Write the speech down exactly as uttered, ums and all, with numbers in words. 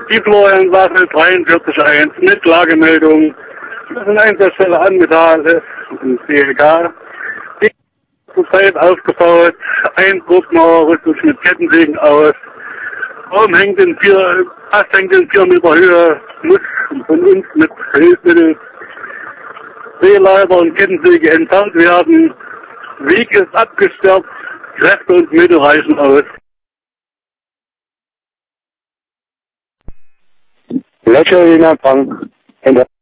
Die Florian-Waffel dreiundvierzig eins mit Lagemeldung. Das sind Einsatzstelle Anmetall und C L K. Die zurzeit aufgebaut. Ein Truppner rüstet sich mit Kettensägen aus. Baum hängt in vier, Ast hängt in vier Meter Höhe. Muss von uns mit Hilfsmittel Drehleiter und Kettensäge entfernt werden. Weg ist abgesperrt. Kräfte und Mittel reichen aus. Löcher in Empfang.